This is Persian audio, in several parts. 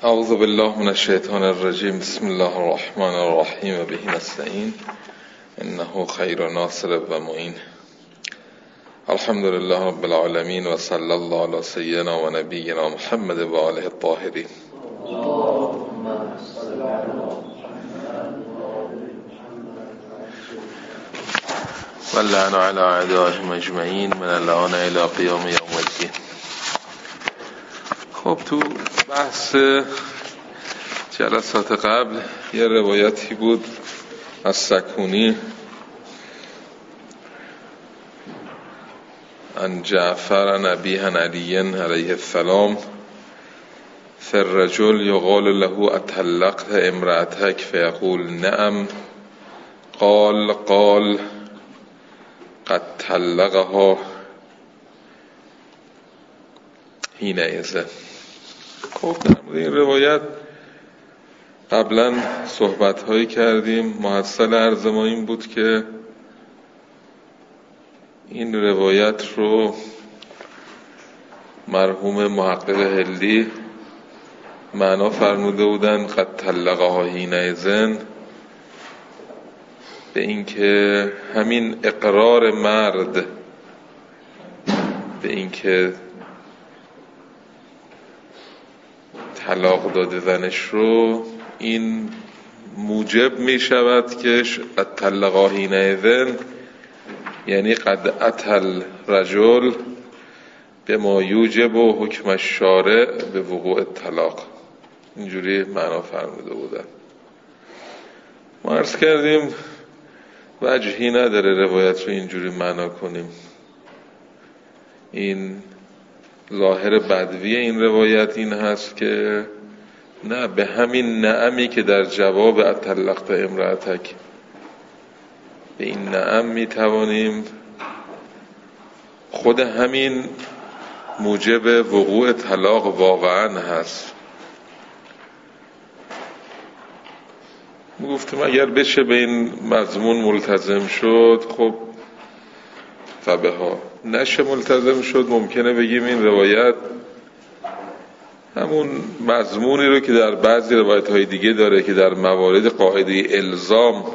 اعوذ بالله من الشیطان الرجیم. بسم الله الرحمن الرحیم و به نستعین انه خیر ناصر و معین. الحمد لله رب العالمین و صلی الله علی سیدنا و نبینا محمد و آله الطاهرین. و اللعن علی اعدائهم اجمعین من الان الی قیام یوم الدین. خب تو بحث جلسات قبل یه روایتی بود از سکونی عن جعفر عن ابیه عن علی علیه السلام فالرجل یقال له اطلقت امرأتک فیقول نعم قال قد طلقها حینئذ. خب در مورد این روایت قبلا صحبت هایی کردیم. محصل عرض ما این بود که این روایت رو مرحوم محقق هلی معنا فرموده بودن قد طلقها حینئذ، به این که همین اقرار مرد به این که طلاق داده زنش رو، این موجب می شود که طلقها حینئذ یعنی قد اتى الرجل به ما یوجب و حکم الشارع به وقوع الطلاق. اینجوری معنا فرموده بودن. ما عرض کردیم وجهی نداره روایت رو اینجوری معنا کنیم. این ظاهر بدوی این روایت این هست که نه، به همین نعمی که در جواب اطلقت امرأتک، به این نعم میتوانیم خود همین موجب وقوع طلاق واقعا هست. گفتم اگر بشه به این مضمون ملتزم شد خب فبه ها، نشه ملتزم شد ممکنه بگیم این روایت همون مضمونی رو که در بعضی روایت های دیگه داره که در موارد قاعده الزام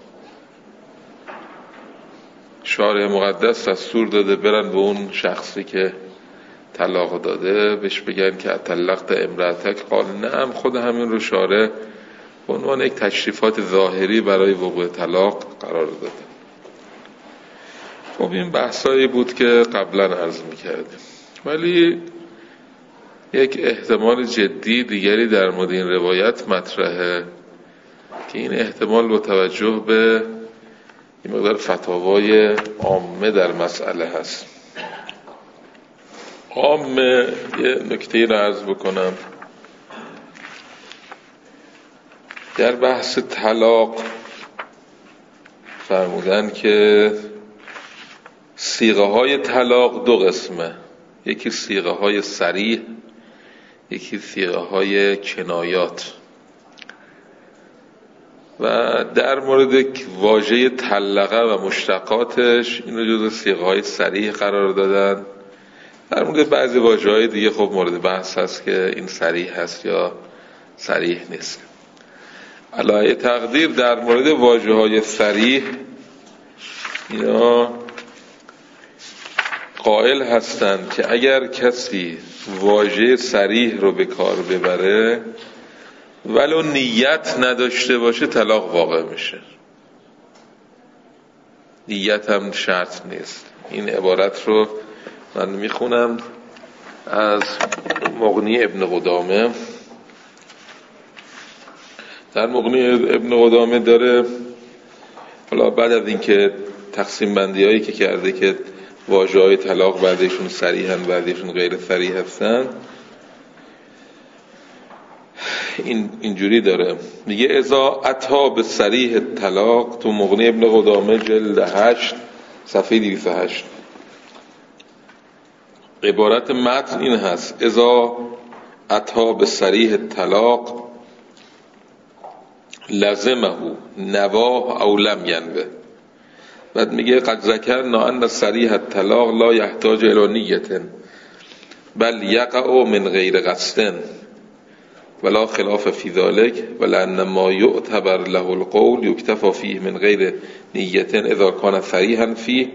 شارع مقدس دستور داده برن به اون شخصی که طلاق داده بهش بگن که اطلقت امرأتک قال نعم، خود همین رو شارع به عنوان یک تشریفات ظاهری برای وقوع طلاق قرار داده. خب این بحثایی بود که قبلا عرض میکردیم، ولی یک احتمال جدی دیگری در مورد این روایت مطرحه که این احتمال با توجه به این مقدار فتاوای عامه در مسئله هست. عامه یه نکته رو عرض بکنم. در بحث طلاق فرمودن که صیغه های طلاق دو قسمه، یکی صیغه های صریح، یکی صیغه های کنایات. و در مورد واژه طلقه و مشتقاتش این رو جزو صیغه های صریح قرار دادن. در مورد بعضی واژه های دیگه خب مورد بحث هست که این صریح هست یا صریح نیست. علاوه تقدیر در مورد واژه های صریح اینا قائل هستند که اگر کسی واژه صریح رو به کار ببره ولو نیت نداشته باشه طلاق واقع میشه، نیت هم شرط نیست. این عبارت رو من میخونم از مغنی ابن قدامه. در مغنی ابن قدامه داره، حالا بعد از اینکه تقسیم بندی هایی که کرده که واژه های طلاق بعضیشون صریحن بعضیشون غیر صریح هستن، اینجوری داره میگه اذا اتی به صریح طلاق، تو مغنی ابن قدامه جلد 8 صفحه 208 عبارت متن این هست: اذا اتی به صریح طلاق لزمه نواه او لم ینوه. بعد میگه قد ذکرنا ان صریح الطلاق لا یحتاج الی نیة بل یقع من غیر قصد ولا خلاف في ذلك ولأن ما يعتبر له القول يكتفى فيه من غير نية إذا كان صريحا فيه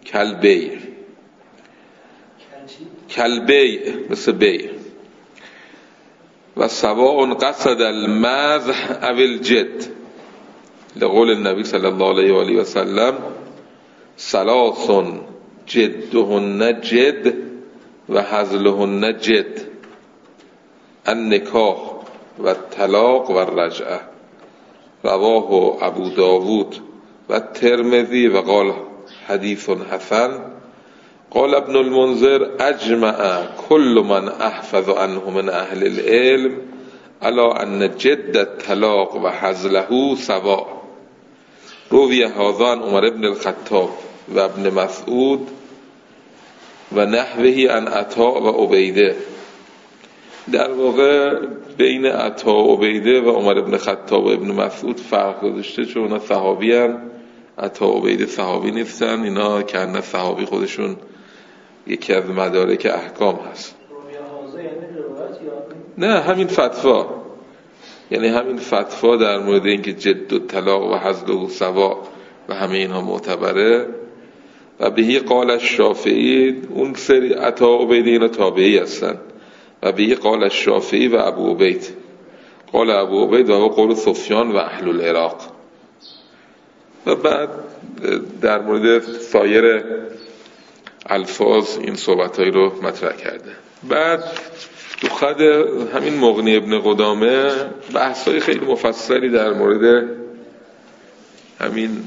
كالبيع مثل بيع. وسواء قصد المزح أو الجد لقول النبي صلى الله عليه وآله وسلم ثلاث جدهن جد وهزلهن جد النکاح و الطلاق و الرجعه. رواه ابو داود و الترمذی و قال حدیث حسن. قال ابن المنذر اجمع كل من احفظ عنه من اهل العلم على ان جد الطلاق و هزله سواء. روی هذا عن عمر بن الخطاب و ابن مسعود و نحوه عن عطاء و عبیده. در واقع بین عطا و عبیده و عمر ابن خطاب و ابن مسعود فرق گذاشته، چون اونا صحابی هم، عطا و عبیده صحابی نیستن، اینا کنه صحابی خودشون یکی از مدارک احکام هست. نه همین فتوا، یعنی همین فتوا در مورد اینکه جد و طلاق و حزل و سوا و همه اینها معتبره. و بهی قال الشافعی، اون سری عطا و عبیده اینا تابعی هستن. و به قال الشافعی و ابو عبید، قال ابو عبید و قول سفیان و اهل العراق. و بعد در مورد سایر الفاظ این صحبت‌هایی رو مطرح کرده. بعد تو خد همین مغنی ابن قدامه بحث‌های خیلی مفصلی در مورد همین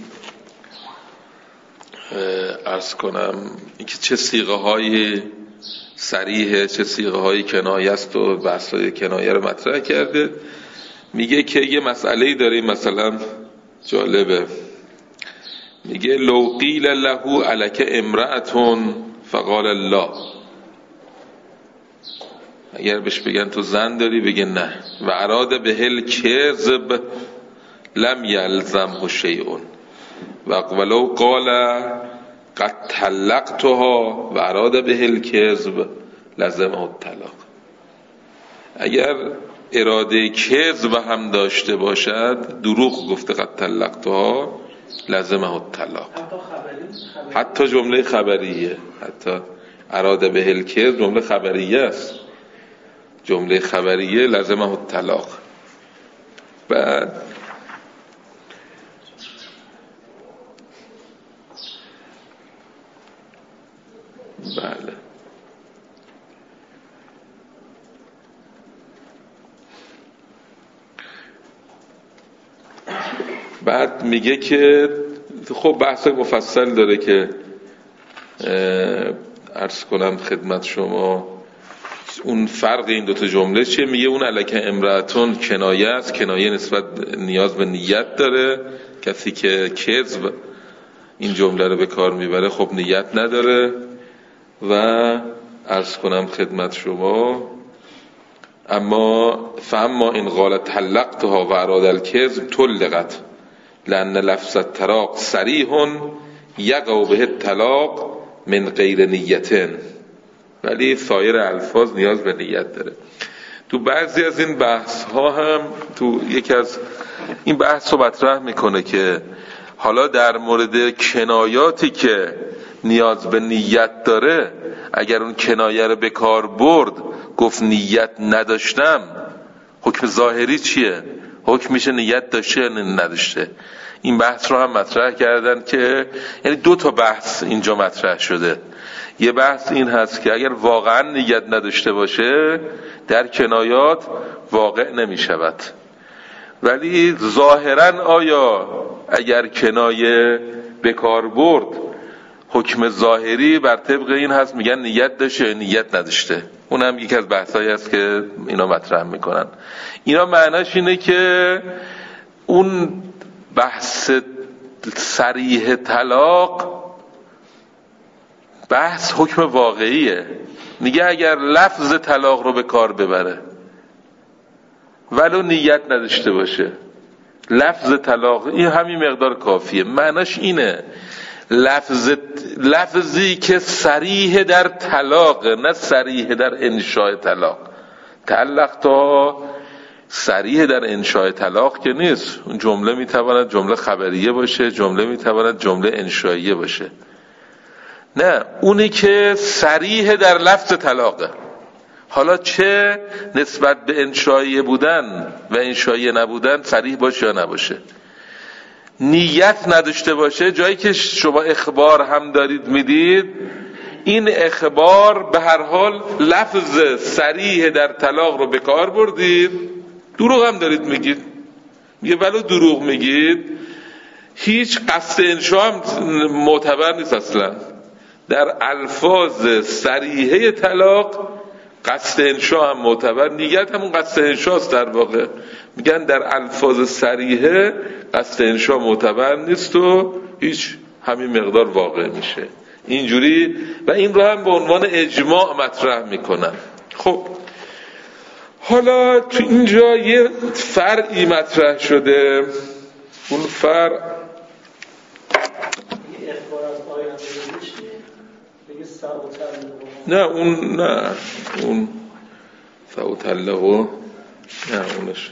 عرض کنم اینکه چه صیغه‌های صریحه، چه صیغه های کنایه است و بحث های کنایه رو مطرح کرده. میگه که یه مسئله‌ای داره، مثلا جالبه، میگه لو قیل له علک امرأتون فقال الله، اگر بهش بگن تو زن داری بگه نه. و اراد به الکذب لم یلزمه شیء و ولو قال قد طلقتها و اراد به الکذب لزمه الطلاق. اگر اراده کذب هم داشته باشد، دروغ گفته قد طلقتها لزمه الطلاق. حتی جمله خبریه، حتی اراده به الکذب جمله خبریه است، جمله خبریه لزمه الطلاق. بعد بله بعد میگه که خب بحث مفصل داره که عرض کنم خدمت شما اون فرق این دوتا جمله چیه. میگه اون الکه امرأتون کنایه است، کنایه نسبت نیاز به نیت داره. کسی که کذب این جمله رو به کار میبره خب نیت نداره. و عرض کنم خدمت شما فاما این قالت طلقتها و اراد الکذب طلقت لأن لفظ الطلاق صریح یقع به الطلاق من غیر نیتن، ولی سایر الفاظ نیاز به نیت داره. تو بعضی از این بحث ها هم تو یکی از این بحث رو مطرح میکنه که حالا در مورد کنایاتی که نیاز به نیت داره، اگر اون کنایه رو به کار برد گفت نیت نداشتم، حکم ظاهری چیه؟ حکم میشه نیت داشته یا نداشته. این بحث رو هم مطرح کردن که یعنی دو تا بحث اینجا مطرح شده. یه بحث این هست که اگر واقعا نیت نداشته باشه در کنایات واقع نمی شود، ولی ظاهرا آیا اگر کنایه به کار برد حکم ظاهری بر طبق این هست میگن نیت داشته یا نیت نداشته. اون هم یکی از بحثایی هست که اینا مطرح میکنن. اینا معناش اینه که اون بحث صریح طلاق بحث حکم واقعیه. میگه اگر لفظ طلاق رو به کار ببره ولو نیت نداشته باشه، لفظ طلاق این همین مقدار کافیه. معناش اینه لفظی که صریح در طلاق، نه صریح در انشاء طلاق. طلقتها صریح در انشاء طلاق که نیست. اون جمله میتواند جمله خبریه باشه، جمله میتواند جمله انشائیه باشه. نه، اونی که صریح در لفظ طلاقه. حالا چه نسبت به انشائیه بودن و انشائیه نبودن صریح باشه یا نباشه، نیت نداشته باشه، جایی که شما اخبار هم دارید میدید، این اخبار به هر حال لفظ صریح در طلاق رو به کار بردید، دروغ هم دارید میگید. میگه ولو دروغ میگید، هیچ قصد انشا هم معتبر نیست اصلا. در الفاظ صریحه طلاق قصد انشا هم معتبر، نیت همون قصد انشاست در واقع. میگن در الفاظ صریحه قصد انشا معتبر نیست و هیچ همین مقدار واقع میشه اینجوری، و این رو هم به عنوان اجماع مطرح میکنن. خب حالا تو اینجا یه فرعی مطرح شده. اون فرع نه اون فوتله نه اونش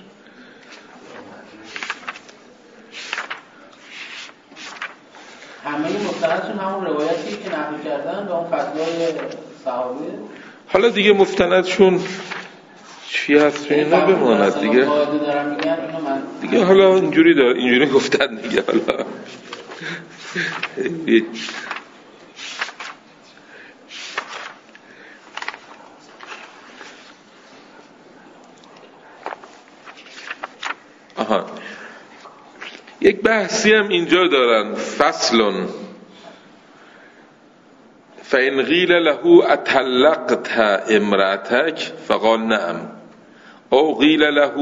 همه مستندشون همون روایتی که نقل کردن به اون فتوای صحابه. حالا دیگه مستندشون چی هست اینا بماند دیگه حالا اینجوری گفتن دیگه. حالا یک بحثی هم اینجا دارن، فصلون فإن قیل له اطلقت امرأتک فقال نعم او قیل له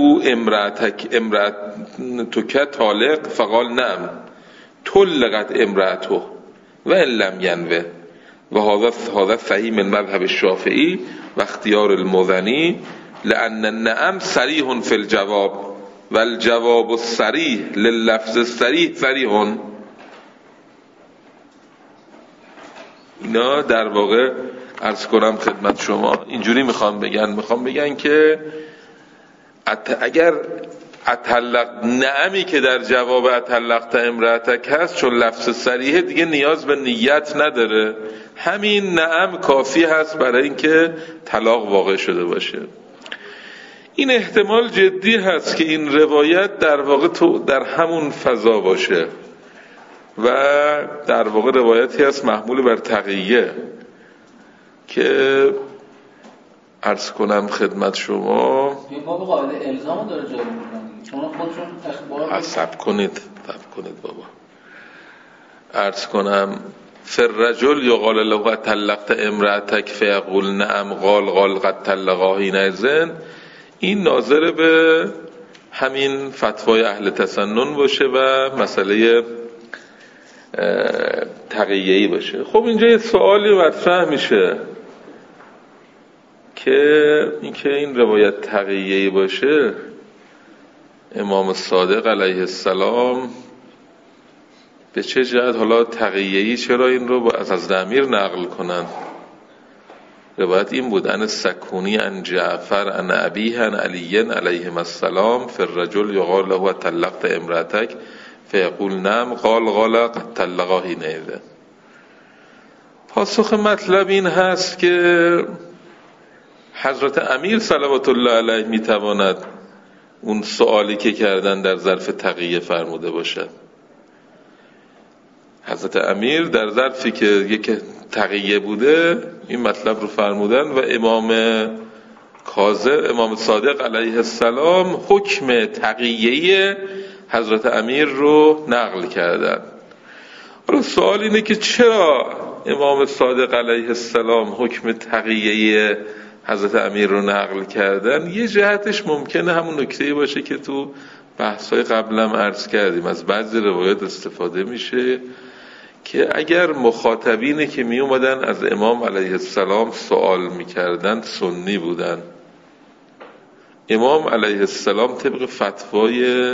امرأتک طالق فقال نعم طلقت امرأته و ان لم ینوه و هذا صحیح من مذهب الشافعی و اختیار المزنی لأن النعم صریح فی الجواب و الجواب الصریح لللفظ الصریح صریح. اینا در واقع عرض کنم خدمت شما اینجوری میخوام بگن که اگر اطلق نعمی که در جواب اطلقت امرأتک هست، چون لفظ صریح دیگه نیاز به نیت نداره، همین نعم کافی هست برای اینکه طلاق واقع شده باشه. این احتمال جدی هست که این روایت در واقع در همون فضا باشه و در واقع روایتی هست محمول بر تقیه که عرض کنم خدمت شما این باب قابل الزام داره جاری میکنه، چون خودشون اخبار صبر کنید بابا. عرض کنم فررجل یقال له طلقت امرأتک فیقول نعم قال قد طلقها حینئذ، این ناظر به همین فتوای اهل تسنن باشه و مسئله تقیه‌ای باشه. خب اینجا یه سوالی مطرح میشه که این روایت تقیه‌ای باشه، امام صادق علیه السلام به چه جهت حالا تقیه‌ای چرا این رو از حضرت امیر نقل کنن؟ روایت این بود ان سکونی ان جعفر ان ابیه ان علی علیهم السلام فالرجل یقال له طلقت امرأتک فیقول نعم قال قد طلقها حینئذ. پاسخ مطلب این هست که حضرت امیر صلوات الله علیه میتواند اون سوالی که کردن در ظرف تقیه فرموده باشد. حضرت امیر در ظرفی که یک تقیه بوده این مطلب رو فرمودن و امام صادق علیه السلام حکم تقیه حضرت امیر رو نقل کردن. حالا سوال اینه که چرا امام صادق علیه السلام حکم تقیه حضرت امیر رو نقل کردن؟ یه جهتش ممکنه همون نکته‌ای باشه که تو بحث‌های قبلم عرض کردیم، از بعضی روایات استفاده میشه که اگر مخاطبینی که می اومدن از امام علیه السلام سوال میکردن سنی بودن، امام علیه السلام طبق فتوای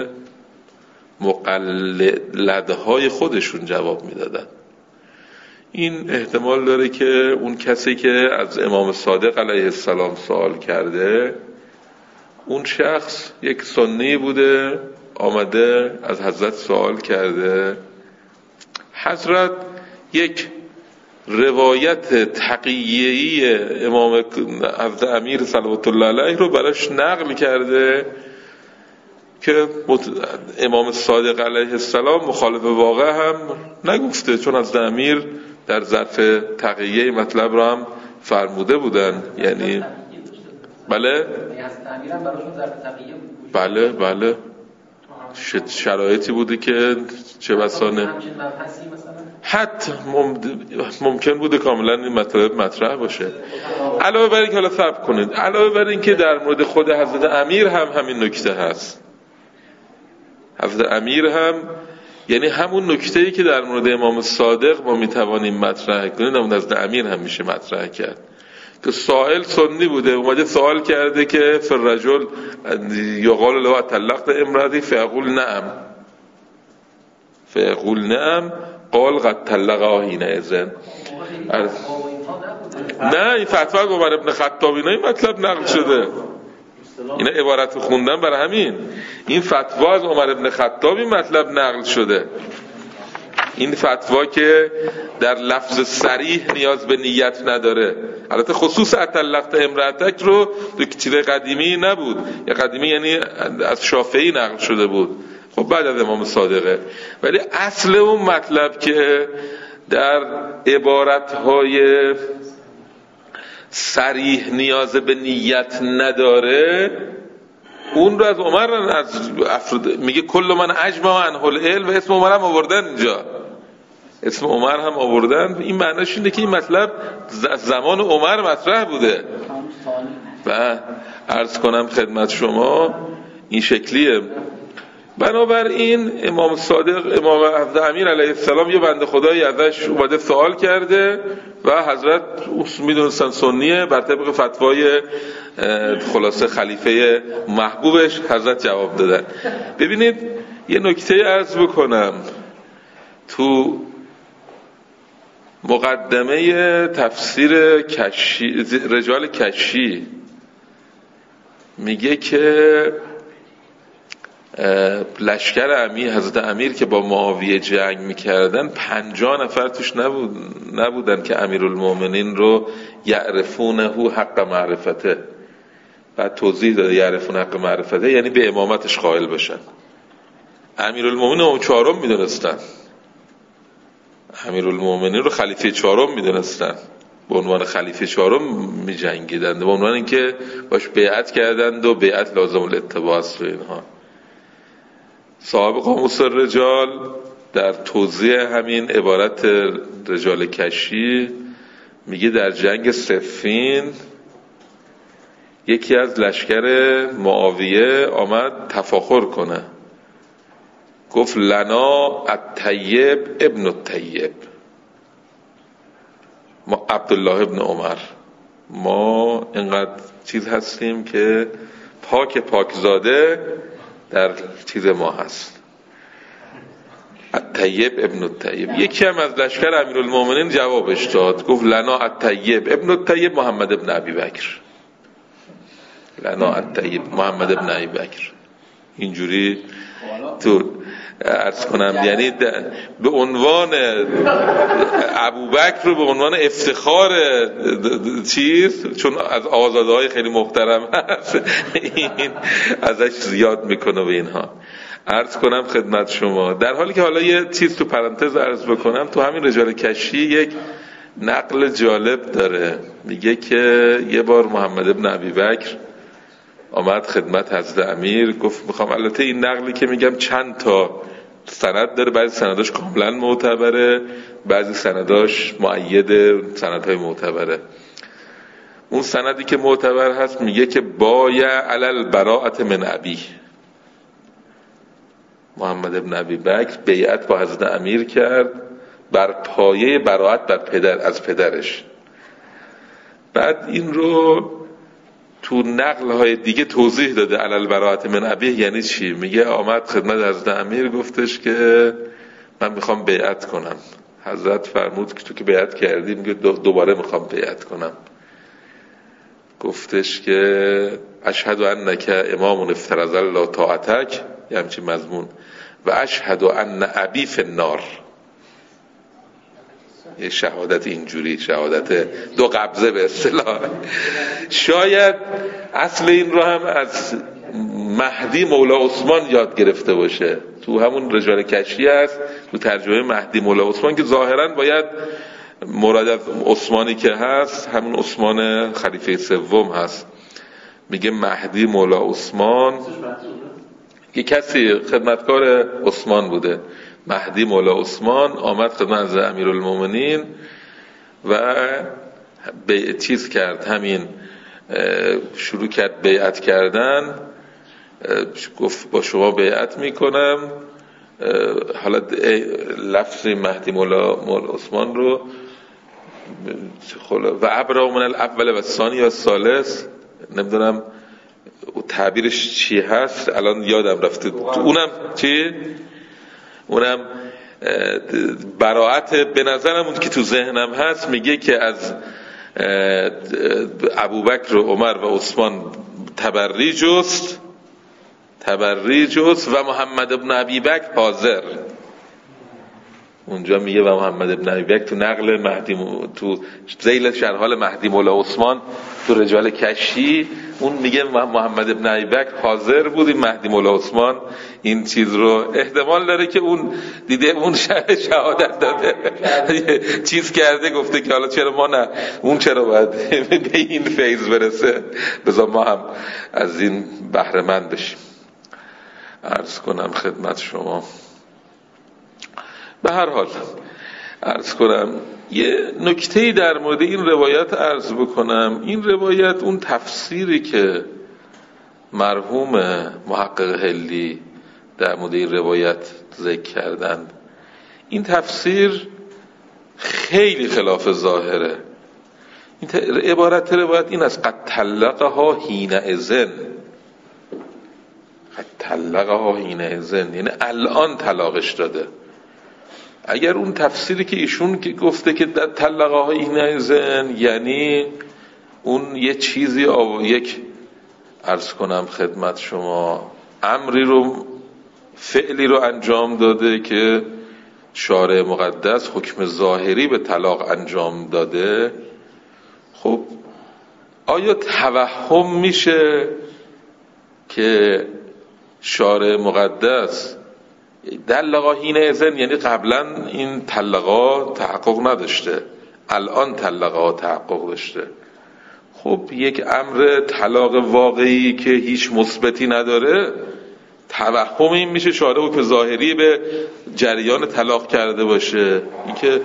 مقلدهای خودشون جواب میدادن. این احتمال داره که اون کسی که از امام صادق علیه السلام سوال کرده اون شخص یک سنی بوده، آمده از حضرت سوال کرده. حضرت یک روایت تقیه‌ای امام حضرت امیر صلوات الله علیه رو براش نقل کرده که امام صادق علیه السلام مخالف واقع هم نگفته، چون حضرت امیر در ظرف تقیه مطلب رو هم فرموده بودن. یعنی بله بله شرایطی بوده که چه بسانه حتی ممکن بوده کاملا این مطلب مطرح باشه. علاوه بر این که حالا صبر کنید، علاوه بر این که در مورد خود حضرت امیر هم همین نکته هست. حضرت امیر هم یعنی همون نکته‌ای که در مورد امام صادق ما میتوانیم مطرح کنیم، اون حضرت امیر هم میشه مطرح کرد که سائل سنی بوده، اومده سوال کرده که فرجل یقال له طلقت امراتی فیقول نعم قال قد طلقها حینئذ. نه این فتوا از عمر ابن خطاب اینا این مطلب نقل شده، اینا عبارت خوندن برای همین. این فتوا از عمر ابن خطاب این مطلب نقل شده. این فتوا که در لفظ صریح نیاز به نیت نداره. البته خصوص اطلقت امرأتک رو تو چیز قدیمی نبود، یا قدیمی یعنی از شافعی نقل شده بود، خب بعد از امام صادقه. ولی اصل اون مطلب که در عبارتهای صریح نیاز به نیت نداره، اون رو از عمر میگه کل من اجمع عنه العلم، و اسم عمر هم آوردن اینجا، اسم عمر هم آوردن. این معنیش اینه که این مطلب زمان عمر مطرح بوده. و عرض کنم خدمت شما این شکلیه. بنابراین امام صادق، امام حضرت امیر علیه السلام یه بنده خدایی ازش اومده سوال کرده و حضرت میدونستن سنیه، بر طبق فتوای خلاصه خلیفه محبوبش حضرت جواب دادن. ببینید یه نکته عرض بکنم، تو مقدمه تفسیر رجال کشی میگه که لشکر حضرت امیر که با معاویه جنگ میکردن 50 نفر توش نبودن که امیرالمومنین رو یعرفونه حق معرفته. بعد توضیح داده یعرفون حق معرفته یعنی به امامتش قائل باشن. امیرالمومنین اون چهارم میدونستن، امیرالمومنین رو خلیفه چهارم میدونستن، به عنوان خلیفه چهارم میجنگیدند، به عنوان اینکه باش بیعت کردند و بیعت لازم الاتباع است و اینها. صاحب قاموس الرجال در توضیح همین عبارت رجال کشی میگه در جنگ صفین یکی از لشکر معاویه آمد تفاخر کنه، گفت لنا الطیب ابن الطیب، ما عبدالله ابن عمر، ما اینقدر چیز هستیم که پاکزاده در چیز ما هست، الطیب ابن الطیب. یکی هم از لشکر امیرالمومنین جوابش داد، گفت لنا الطیب ابن الطیب محمد ابن ابی بکر، لنا الطیب محمد ابن ابی بکر. اینجوری تو عرض کنم یعنی به عنوان ابوبکر رو به عنوان افتخار چیز، چون از آزاده‌های خیلی محترم هست این ازش زیاد میکنه به اینها. عرض کنم خدمت شما در حالی که حالا یه چیز تو پرانتز عرض بکنم، تو همین رجال کشی یک نقل جالب داره، میگه که یه بار محمد ابن ابی بکر آمد خدمت حضرت امیر، گفت میخوام، البته این نقلی که میگم چند تا سند داره، بعضی سنداش کاملا معتبره، بعضی سنداش مؤید سندهای معتبره. اون سندی که معتبر هست میگه که بایع علی البراءة من ابی، محمد ابن ابی بکر بیعت با حضرت امیر کرد بر پایه براءت از پدرش. بعد این رو تو نقل های دیگه توضیح داده علی البراءة من ابی یعنی چی. میگه آمد خدمت حضرت امیر گفتش که من میخوام بیعت کنم. حضرت فرمود که تو که بیعت کردی، میگه دوباره میخوام بیعت کنم. گفتش که اشهد انک امام افترض الله طاعتک، یه همچین مضمون، و اشهد ان ابی فی النار. یه شهادت اینجوری، شهادت دو قبضه به اصطلاح. شاید اصل این رو هم از مهدی مولا عثمان یاد گرفته باشه، تو همون رجال کشی هست، تو ترجمه مهدی مولا عثمان، که ظاهرا باید مراد از عثمانی که هست همون عثمان خلیفه سوم هست. میگه مهدی مولا عثمان، که کسی خدمتکار عثمان بوده، مهدی مولا عثمان آمد خدمت امیرالمومنین و چیز کرد، همین شروع کرد بیعت کردن، گفت با شما بیعت میکنم. حالا لفظ مهدی مولا عثمان رو و ابرا من الاول و الثانی و الثالث، نمیدونم تعبیرش چی هست الان یادم رفته، اونم چی؟ اونم براعت به نظرم اون که تو ذهنم هست، میگه که از ابوبکر و عمر و عثمان تبری جست و محمد ابن ابی بکر حاضر. اونجا میگه و محمد ابن ابی بکر تو نقل مهدی تو ذیل شرح حال مهدی مولا عثمان تو رجال کشی، اون میگه محمد ابن ابی بکر حاضر بود. این مهدی مولا عثمان این چیز رو احتمال داره که اون دیده اون شهادت داده چیز کرده، گفته که حالا چرا ما نه، اون چرا باید به این فیض برسه، بذار ما هم از این بهره مند بشیم. عرض کنم خدمت شما، به هر حال عرض کنم یه نکته‌ای در مورد این روایت عرض بکنم. این روایت، اون تفسیری که مرحوم محقق حلی در مورد این روایت ذکر کردند، این تفسیر خیلی خلاف ظاهره. این عبارت روایت این است: قد طلقها حینئذ، قد طلقها حینئذ، یعنی الان طلاقش داده. اگر اون تفسیری که ایشون که گفته که در طلقها حینئذ، یعنی اون یه چیزی یک عرض کنم خدمت شما امری رو، فعلی رو انجام داده که شارع مقدس حکم ظاهری به طلاق انجام داده، خب آیا توهم میشه که شارع مقدس طلقها حینئذ یعنی قبلا این طلقها تحقق نداشته، الان طلقها تحقق داشته؟ خب یک امر طلاق واقعی که هیچ مثبتی نداره، توهم این میشه شارع حکم ظاهری به جریان طلاق کرده باشه؟ این که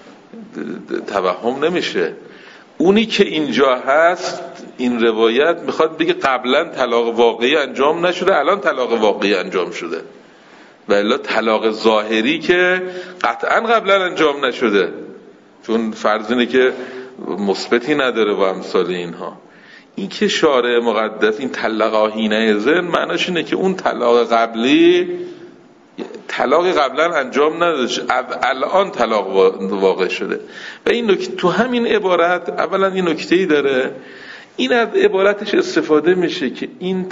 توهم نمیشه. اونی که اینجا هست این روایت میخواد بگه قبلا طلاق واقعی انجام نشده، الان طلاق واقعی انجام شده، و الا طلاق ظاهری که قطعا قبلا انجام نشده، چون فرض اینه که مثبتی نداره با امثال اینها. این که شارع مقدس این طلقها حینئذ معناش اینه که اون طلاق قبلی طلاق قبلا انجام نداشت، الان طلاق واقع شده. و این نکته تو همین عبارت اولا این نکته‌ای داره، این از عبارتش استفاده میشه که این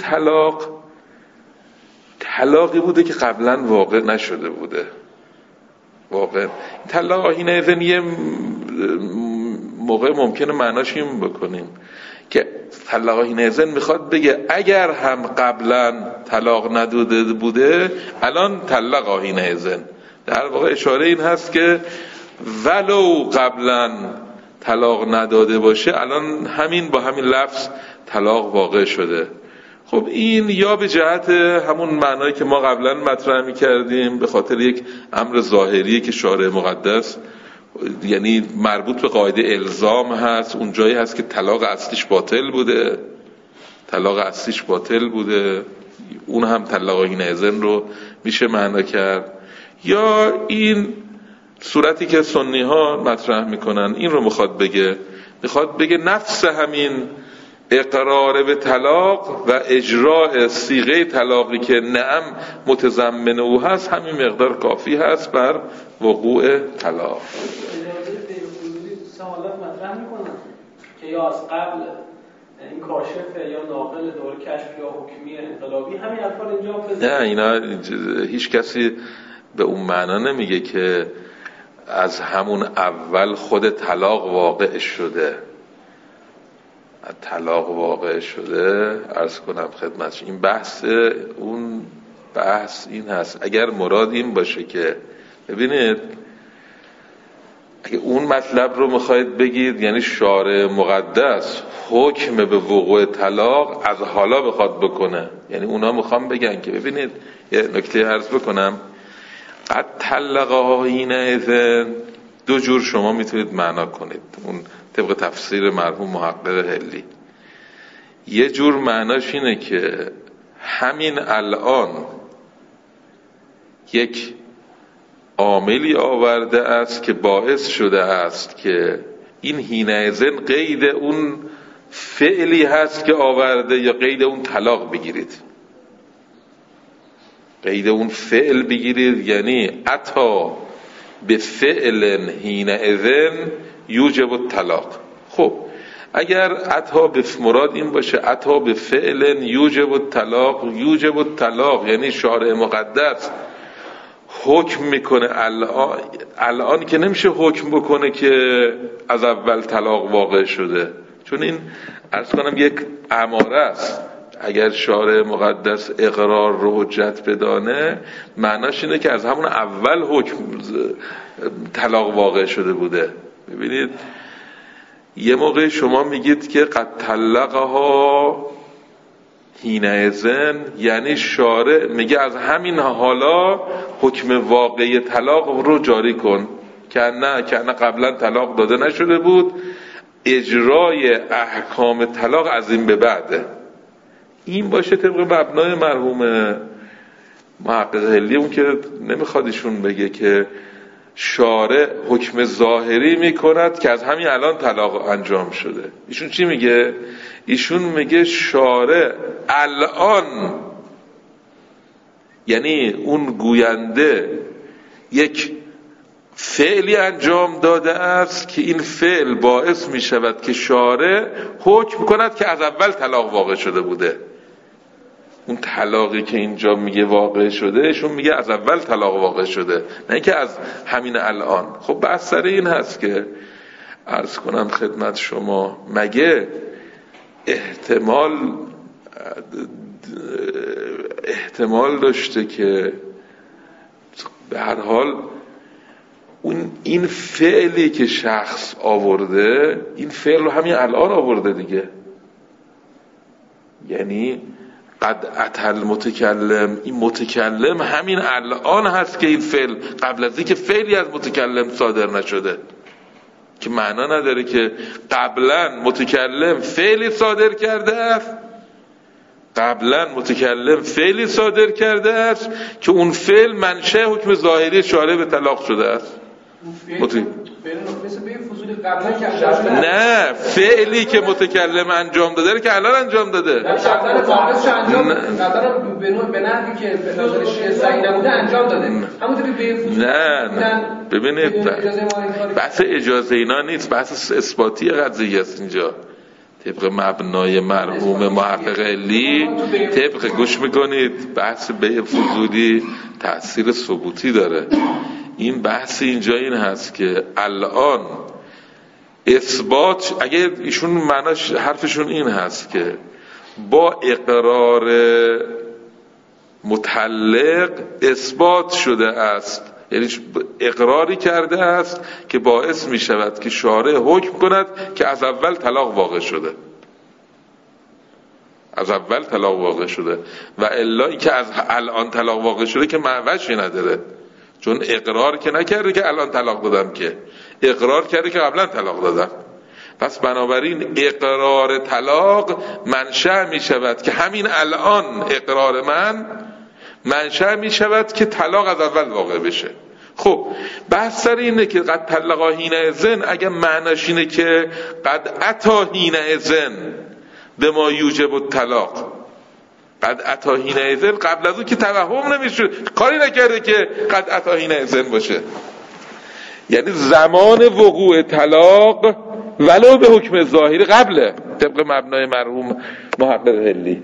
طلاقی بوده که قبلا واقع نشده بوده. واقع طلاق حینئذ یه موقع ممکنه معناش این بکنیم که طلاق حینئذ میخواد بگه اگر هم قبلا طلاق نداده بوده الان طلاق حینئذ. در واقع اشاره این هست که ولو قبلا طلاق نداده باشه الان همین با همین لفظ طلاق واقع شده. خب این یا به جهت همون معنایی که ما قبلا مطرح می‌کردیم، به خاطر یک امر ظاهری که شارع مقدس یعنی مربوط به قاعده الزام هست، اون جایی هست که طلاق اصلیش باطل بوده، اون هم طلاق حینئذ رو میشه معنا کرد. یا این صورتی که سنی ها مطرح میکنن این رو میخواد بگه نفس همین اقرار به طلاق و اجراء صیغه طلاقی که نعم متضمن او هست، همین مقدار کافی هست بر وقوع طلاق. سوالات مطرح میکنن که یا از قبل این کاشفه یا ناقل دور کشف یا حکمی انقلابی، همین الفاظ اینجا بزنید. نه اینا هیچ کسی به اون معنا نمیگه که از همون اول خود طلاق واقع شده. طلاق واقع شده عرض کنم خدمتش، این بحث اون بحث این هست. اگر مراد این باشه که ببینید اگه اون مطلب رو میخواید بگید، یعنی شارع مقدس حکم به وقوع طلاق از حالا بخواد بکنه، یعنی اونا میخوام بگن که ببینید یه نکته عرض بکنم، قد طلقها حینئذ دو جور شما میتونید معنا کنید، اون طبق تفسیر مرحوم محقق حلی. یه جور معناش اینه که همین الان یک عاملی آورده است که باعث شده است که این حینئذ قید اون فعلی هست که آورده یا قید اون طلاق بگیرید. قید اون فعل بگیرید یعنی اتا به فعل حینئذ یوجب الطلاق. خب اگر اتا به مراد این باشه اتا به فعل یوجب الطلاق، یوجب الطلاق یعنی شارع مقدس حکم میکنه الان که نمیشه حکم بکنه که از اول طلاق واقع شده، چون این عرض کنم یک اماره است. اگر شارع مقدس اقرار رو حجت بدانه معناش اینه که از همون اول حکم طلاق واقع شده بوده. ببینید یه موقع شما میگید که قد طلقها حینئذ، یعنی شارع میگه از همین حالا حکم واقعی طلاق رو جاری کن، که نه قبلا طلاق داده نشده بود، اجرای احکام طلاق از این به بعده. این باشه طبق مبنای مرحوم محقق حلی، اون که نمیخواد ایشون بگه که شارع حکم ظاهری میکند که از همین الان طلاق انجام شده. ایشون چی میگه؟ ایشون میگه شارع الان، یعنی اون گوینده یک فعلی انجام داده است که این فعل باعث میشود که شارع حکم کند که از اول طلاق واقع شده بوده. اون طلاقی که اینجا میگه واقع شده، ایشون میگه از اول طلاق واقع شده، نه اینکه از همین الان. خب بحث سر این هست که عرض کنم خدمت شما، مگه احتمال داشته که به هر حال این فعلی که شخص آورده، این فعل رو همین الان آورده دیگه، یعنی قد اتى المتکلم، این متکلم همین الان هست که این فعل، قبل از اینکه فعلی از متکلم صادر نشده، که معنا نداره که قبلا متکلم فعلی صادر کرده است، قبلا متکلم فعلی صادر کرده است که اون فعل منشأ حکم ظاهری شارع به طلاق شده است. نه، فعلی که متکلم انجام داده که الان انجام داده، نه ببینید بحث اجازه اینا نیست، بحث اثباتی قضیه است اینجا. طبق مبنای مرحوم محقق علی، طبق گوش میکنید، بحث به فضولی تأثیر ثبوتی داره. این بحث اینجا این هست که الان اثبات، اگه ایشون معناش حرفشون این هست که با اقرار مطلق اثبات شده است، یعنی اقراری کرده است که باعث می شود که شارع حکم کند که از اول طلاق واقع شده، از اول طلاق واقع شده، و الا این که از الان طلاق واقع شده که معوجی نداره، چون اقرار که نکرده که الان طلاق دادم، که اقرار کرده که قبلا طلاق دادم. پس بنابراین اقرار طلاق منشأ می شود که همین الان اقرار من منشأ می شود که طلاق از اول واقع بشه. خب بحث سر اینه که قد طلقا حینئذ، اگه معناش اینه که قد اتی حینئذ به ما یوجب الطلاق، قد اتی حینئذ قبل از اون که توهم نمیشه، کاری نکرده که قد اتی حینئذ باشه، یعنی زمان وقوع طلاق ولو به حکم ظاهری قبله. طبق مبنای مرحوم محقق هلی.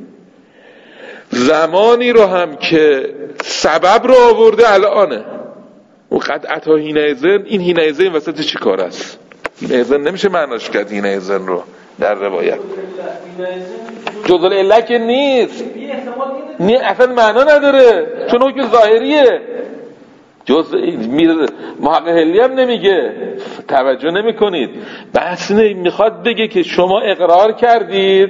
زمانی رو هم که سبب رو آورده الانه. اون قطعت ها هینئذن، این هینئذن وسط چی کار است؟ هینئذن نمیشه معناش کرد هینئذن رو در روایت. جزء العله که نیست، اصلا معنا نداره چون حکم ظاهریه. محقق هلی هم نمیگه، توجه نمی کنید. بحث میخواد بگه که شما اقرار کردید،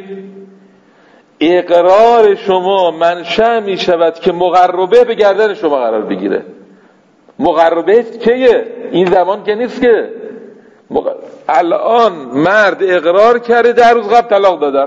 اقرار شما منشأ می شود که مقربه به گردن شما قرار بگیره. مقربه کیه؟ این زمان که نیست که الان مرد اقرار کرده 10 روز قبل طلاق دادم،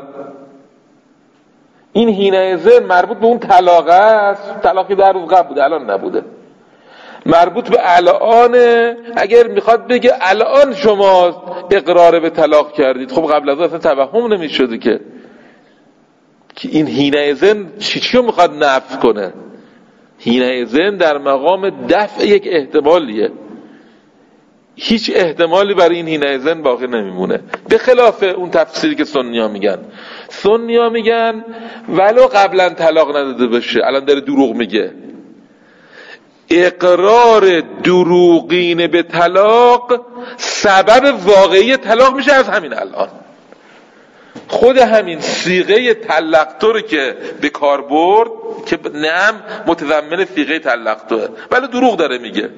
این حینئذ مربوط به اون طلاق است. طلاقی 10 روز قبل بوده الان نبوده، مربوط به الانه. اگر میخواد بگه الان شما اقرار به طلاق کردید، خب قبل از اصلا توهم نمیشده که این حینئذن چی رو میخواد نفی کنه. حینئذن در مقام دفع یک احتمالیه، هیچ احتمالی برای این حینئذن باقی نمیمونه، به خلاف اون تفسیری که سنی‌ها میگن. سنی‌ها میگن ولو قبلا طلاق نداده باشه، الان داره دروغ میگه. اقرار دروغین به طلاق سبب واقعی طلاق میشه از همین الان. خود همین صیغه طلقتو که به کار برد که نعم متضمن صیغه طلقتوه ولی دروغ داره میگه.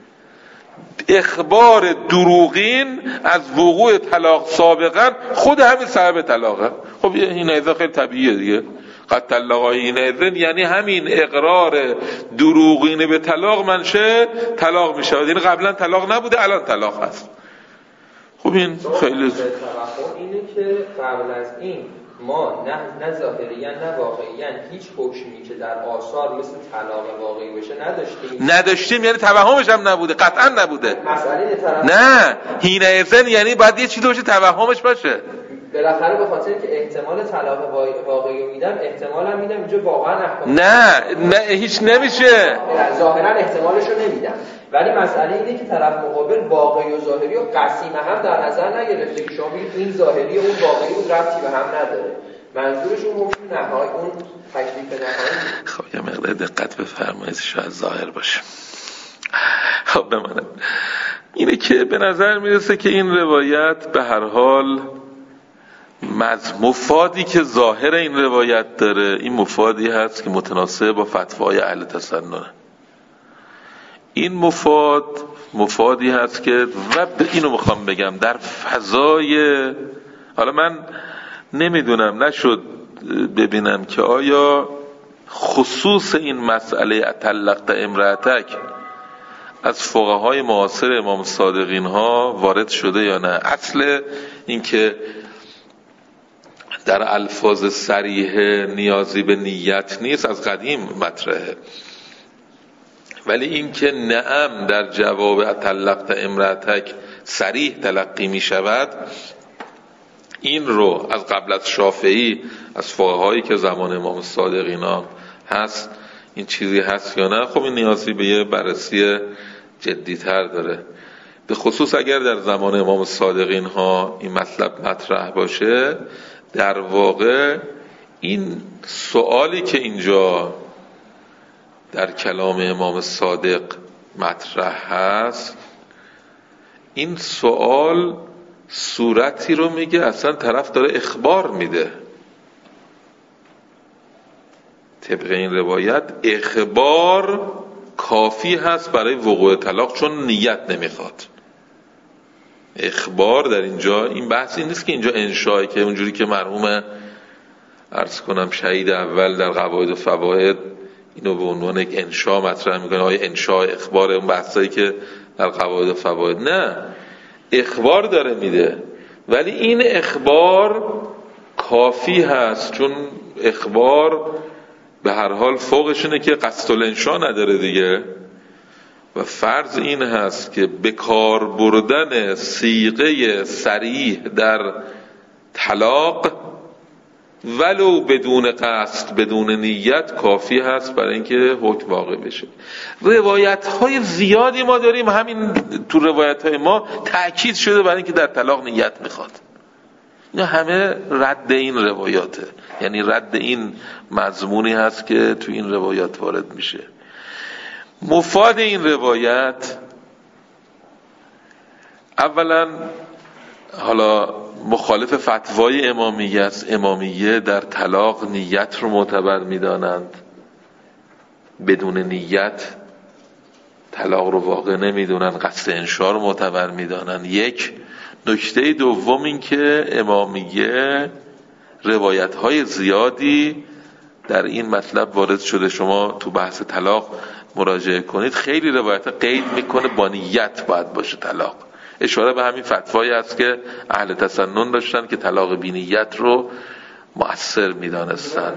اخبار دروغین از وقوع طلاق سابقا خود همین سبب طلاقه. خب این ایزا خیلی طبیعیه دیگه. قد طلقای این ایزن یعنی همین اقرار دروغین به طلاق منشه طلاق میشه، یعنی قبلا طلاق نبوده الان طلاق هست. خب این خیلی اینه که قبل از این ما نه ظاهریاً نه واقعیاً هیچ حکمی که در آثار مثل طلاق واقعی بشه نداشتیم، یعنی توهمش هم نبوده، قطعا نبوده. مسئله نه حینئذ یعنی باید یه چیزی باشه توهمش باشه. بالاخره به خاطر که احتمال طلاق واقعی رو میدم، احتمالم میدم اینجا واقعا احکام نه هیچ نمیشه، ظاهرا احتمالش رو نمیدم. ولی مسئله اینه که طرف مقابل واقعی و ظاهری و قسیمه هم در نظر نگرفته که شما بگید این ظاهری و اون واقعی اون ربطی به هم نداره. منظورشون حکم نهایی اون تکلیف نهایی. خب یه مقدار دقت بفرمایید شاید ظاهر باشه. خب بمانه اینه که به نظر میرسه که این روایت به هر حال مفادی که ظاهر این روایت داره این مفادی هست که متناسب با فتوای اهل تسننه. این مفادی هست که و اینو میخوام بگم در فضای، حالا من نمیدونم نشد ببینم که آیا خصوص این مسئله اطلقت امرأتک از فقهای معاصر امام صادقین ها وارد شده یا نه. اصل این که در الفاظ صریح نیازی به نیت نیست از قدیم مطرحه، ولی این که نعم در جواب اطلقت امرأتک صریح تلقی می شود، این رو از قبل از شافعی از فقهایی که زمان امام صادقین هست این چیزی هست یا نه، خب این نیازی به یه بررسی جدی‌تر داره. به خصوص اگر در زمان امام صادقین ها این مطلب مطرح باشه، در واقع این سوالی که اینجا در کلام امام صادق مطرح هست، این سوال صورتی رو میگه اصلا طرف داره اخبار میده. طبق این روایت اخبار کافی هست برای وقوع طلاق چون نیت نمیخواد. اخبار در اینجا این بحث این نیست که اینجا انشایی که اونجوری که مرحوم عرض کنم شهید اول در قواعد و فواید اینو به عنوان یک انشا مطرح میکنه، آیا انشا اخبار اون بحثایی که در قواعد و فواید، نه اخبار داره میده، ولی این اخبار کافی هست چون اخبار به هر حال فوقش اینه که قصد الانشا نداره دیگه. و فرض این هست که به کار بردن صیغه صریح در طلاق ولو بدون قصد بدون نیت کافی هست برای اینکه حکم واقع بشه. روایت های زیادی ما داریم، همین تو روایت های ما تأکید شده برای اینکه در طلاق نیت میخواد. اینا همه رد این روایاته، یعنی رد این مضمونی هست که تو این روایات وارد میشه. مفاد این روایت اولا حالا مخالف فتوای امامیه است. امامیه در طلاق نیت رو معتبر میدانند، بدون نیت طلاق رو واقع نمیدونن، قصد انشا رو معتبر میدانن. یک نکته دوم این که امامیه روایت های زیادی در این مطلب وارد شده. شما تو بحث طلاق مراجعه کنید، خیلی روایت قید میکنه با نیت باید باشه طلاق. اشاره به همین فتوایی است که اهل تسنن داشتن که طلاق بی نیت رو مؤثر میدانستن.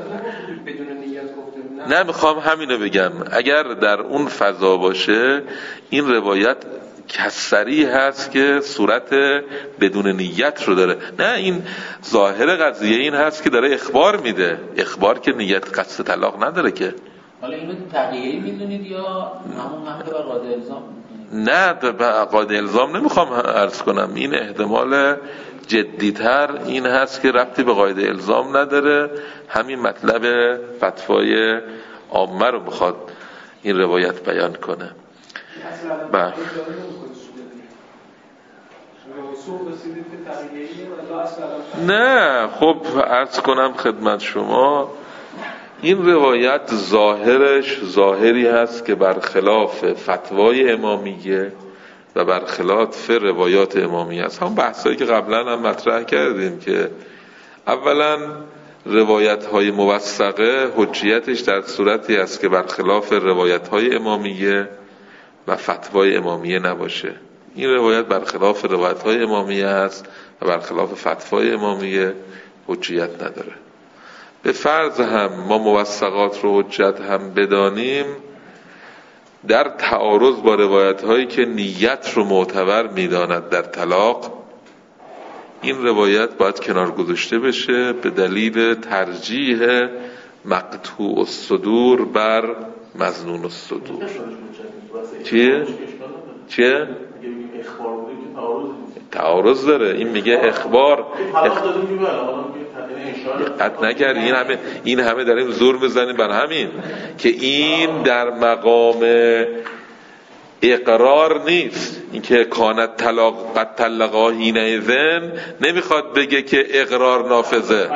نه میخوام همینو بگم، اگر در اون فضا باشه این روایت کسری هست که صورت بدون نیت رو داره. نه، این ظاهر قضیه این هست که داره اخبار میده، اخبار که نیت قصد طلاق نداره که. حالا اینو تغییری میدونید یا همون هم که بر قاعده الزام؟ نه، قاعده الزام نمیخوام عرض کنم، این احتمال جدیتر این هست که ربطی به قاعده الزام نداره، همین مطلب فتوای عامه رو میخواد این روایت بیان کنه. بله. نه خب عرض کنم خدمت شما، این روایت ظاهرش ظاهری هست که برخلاف فتوای امامیه و برخلاف روایات امامیه است. هم بحثایی که قبلا هم مطرح کردیم که اولا روایت های موثقه حجیتش در صورتی است که برخلاف روایت های امامیه و فتوای امامیه نباشه. این روایت برخلاف روایت های امامیه است و برخلاف فتوای امامیه حجیت نداره. به فرض هم ما موثقات رو حجت هم بدانیم، در تعارض با روایت هایی که نیت رو معتبر میداند در طلاق، این روایت باید کنار گذاشته بشه به دلیل ترجیح مقطوع الصدور بر مظنون الصدور. چیه؟ تعارض داره. این میگه اخبار دقت نکرد، این همه داریم زور بزنیم بر همین که این در مقام اقرار نیست. این که کانت طلاق قد طلقا حینئذ نمیخواد بگه که اقرار نافذه،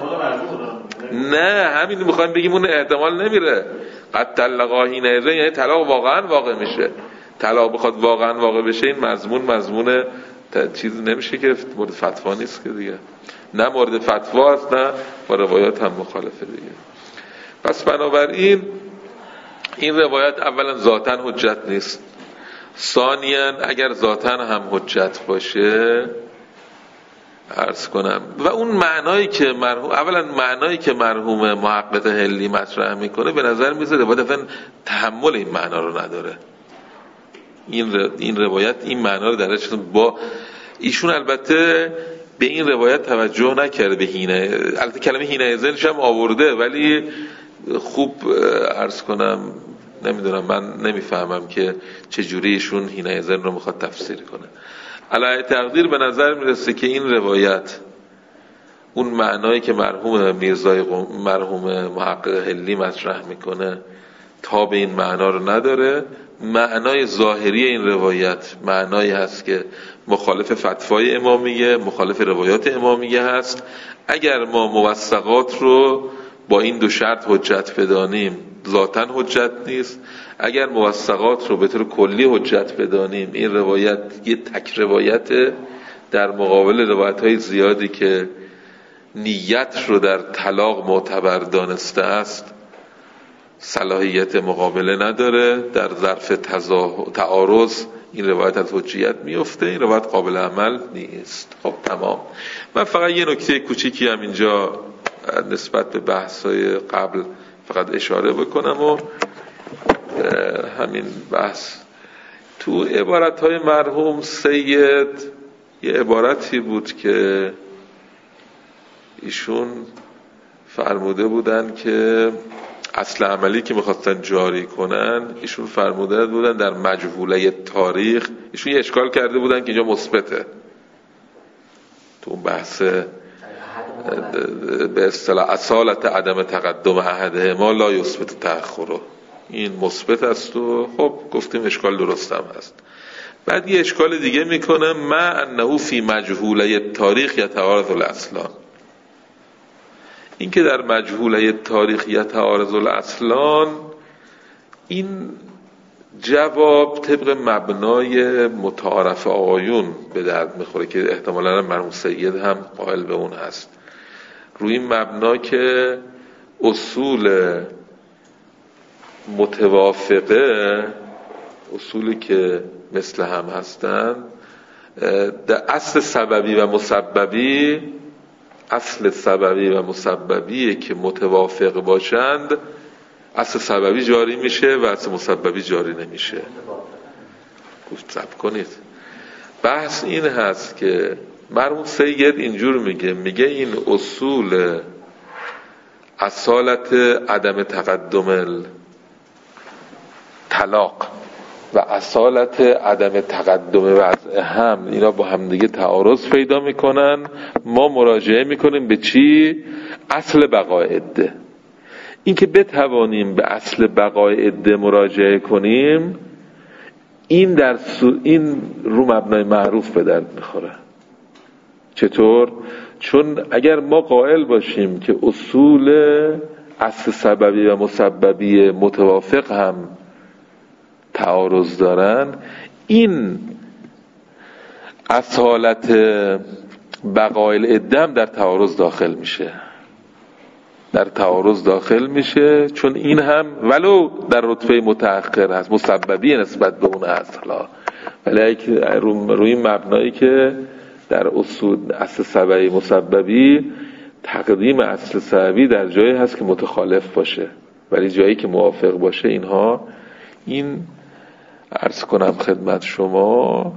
نه همین میخوایم بگیم اون احتمال نمیره. قد طلقا حینئذ یعنی طلاق واقعا واقع میشه. طلاق بخواد واقعا واقع بشه این مضمون چیز نمیشه که مورد فتوا نیست که دیگه، نه مورد فتوا است نه با روایات هم مخالفه دیگه. پس بنابراین این روایت اولا ذاتاً حجت نیست، ثانیاً اگر ذاتاً هم حجت باشه عرض کنم و اون معنایی که مرحوم اولا معنایی که مرحوم محقق حلی مطرح میکنه به نظر میاد روایت تحمل این معنا رو نداره. این روایت این معنا رو درش با ایشون البته به این روایت توجه نکرده، به هینه، البته کلمه حینئذ هم آورده ولی خوب عرض کنم نمیدونم، من نمیفهمم که چجوری ایشون حینئذ رو میخواد تفسیر کنه. علی تقدیر به نظر میرسه که این روایت اون معنایی که مرحوم محقق حلی مطرح میکنه تا به این معنا رو نداره. معنای ظاهری این روایت معنایی هست که مخالف فتوای امامیه، مخالف روایات امامیه هست. اگر ما موثقات رو با این دو شرط حجت بدانیم ذاتاً حجت نیست، اگر موثقات رو به طور کلی حجت بدانیم این روایت یه تک روایت در مقابل روایت‌های زیادی که نیت رو در طلاق معتبر دانسته است صلاحیت مقابله نداره، در ظرف تعارض این روایت از حجیت میفته، این روایت قابل عمل نیست. خب تمام. من فقط یه نکته کوچیکی هم اینجا نسبت به بحث‌های قبل فقط اشاره بکنم و همین بحث تو عبارت‌های مرحوم سید یه عبارتی بود که ایشون فرموده بودن که اصل عملی که میخواستن جاری کنن، ایشون فرموده بودن در مجهوله تاریخ، ایشون یه اشکال کرده بودن که اینجا مثبته تو اون بحث به اصطلاح اصالت عدم تقدم احدهما لا یثبت تأخره، این مثبت است و خب گفتیم اشکال درست هم هست. بعد یه اشکال دیگه میکنه ما انه فی مجهوله تاریخ یتعارض الاصلان، این که در مجهوله تاریخ یتعارض الاصلان، این جواب طبق مبنای متعارف آقایون به درد میخوره که احتمالاً مرحوم سید هم قائل به اون هست، روی این مبنا که اصول متوافقه، اصولی که مثل هم هستند، در اصل سببی و مسببی، اصل سببی و مسببی که متوافق باشند، اصل سببی جاری میشه و اصل مسببی جاری نمیشه. گفت صبر کنید، بحث این هست که مرحوم سید اینجور میگه این اصول اصالت عدم تقدم طلاق و اصالت عدم تقدم وضع حمل، اینا با هم دیگه تعارض پیدا میکنن. ما مراجعه میکنیم به چی؟ اصل بقای عده. این که بتوانیم به اصل بقای عده مراجعه کنیم، این این رو مبنای معروف به درد میخوره. چطور؟ چون اگر ما قائل باشیم که اصول اصل سببی و مسببی متوافق هم تعارض دارن، این اصالت بقای العده هم در تعارض داخل میشه، چون این هم ولو در رتبه متأخر هست، مسببی نسبت به اون اصلا، ولی روی این مبنایی که در اصول اصل سببی مسببی تقدیم اصل سببی در جایی هست که متخالف باشه، ولی جایی که موافق باشه، اینها این عرض کنم خدمت شما،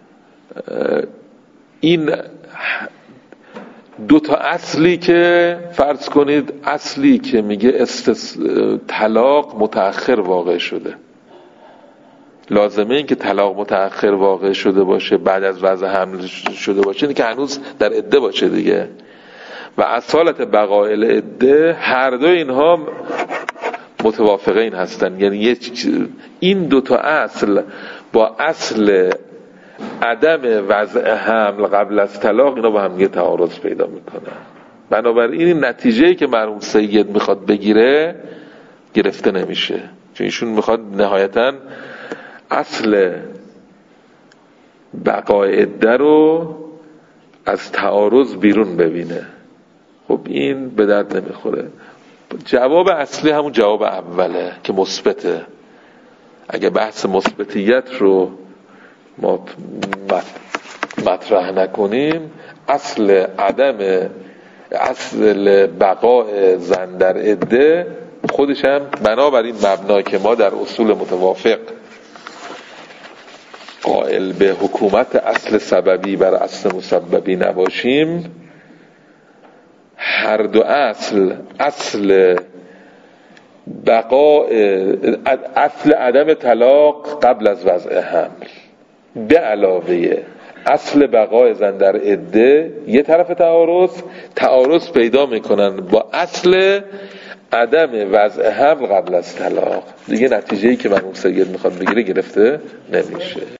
این دو تا اصلی که فرض کنید، اصلی که میگه طلاق متأخر واقع شده، لازمه این که طلاق متأخر واقع شده باشه بعد از وضع حمل شده باشه، این که هنوز در عده باشه دیگه، و اصالت بقای العده، هر دو اینها متوافقین هستن. یعنی این دو تا اصل با اصل عدم وضع حمل قبل از طلاق، اینا با هم یه تعارض پیدا میکنن. بنابراین این نتیجه‌ای که مرحوم سید میخواد بگیره گرفته نمیشه، چون ایشون میخواد نهایتاً اصل بقای عده رو از تعارض بیرون ببینه. خب این به درد نمیخوره. جواب اصلی همون جواب اوله که مثبته. اگه بحث مثبتیت رو ما مطرح نکنیم، اصل بقای زن در عده خودش هم بنابراین مبنا که ما در اصول متوافق قائل به حکومت اصل سببی بر اصل مسببی نباشیم، هر دو اصل بقای اصل عدم طلاق قبل از وضع حمل به علاوه اصل بقای زن در عده یه طرف تعارض پیدا میکنن با اصل عدم وضع حمل قبل از طلاق. دیگه نتیجه‌ای که مرحوم سید میخواد بگیره گرفته نمیشه.